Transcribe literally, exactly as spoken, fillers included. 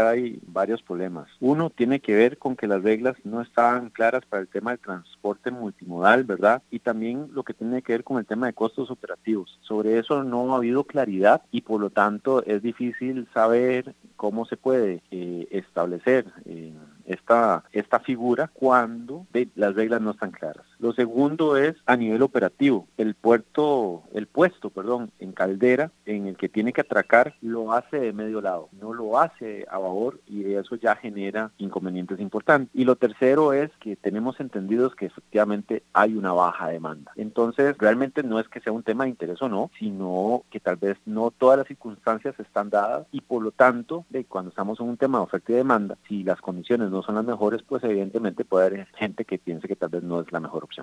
hay varios problemas. Uno tiene que ver con que las reglas no estaban claras para el tema del transporte multimodal, ¿verdad? Y también lo que tiene que ver con el tema de costos operativos. Sobre eso no ha habido claridad y por lo tanto es difícil saber cómo se puede eh, establecer eh, esta, esta figura cuando de, las reglas no están claras. Lo segundo es a nivel operativo. El puerto, el puesto, perdón, en Caldera, en el que tiene que atracar, lo hace de medio lado, no lo hace a babor y eso ya genera inconvenientes importantes. Y lo tercero es que tenemos entendidos que efectivamente hay una baja demanda. Entonces, realmente no es que sea un tema de interés o no, sino que tal vez no todas las circunstancias están dadas y por lo tanto, de cuando estamos en un tema de oferta y demanda, si las condiciones no son las mejores, pues evidentemente puede haber gente que piense que tal vez no es la mejor opción.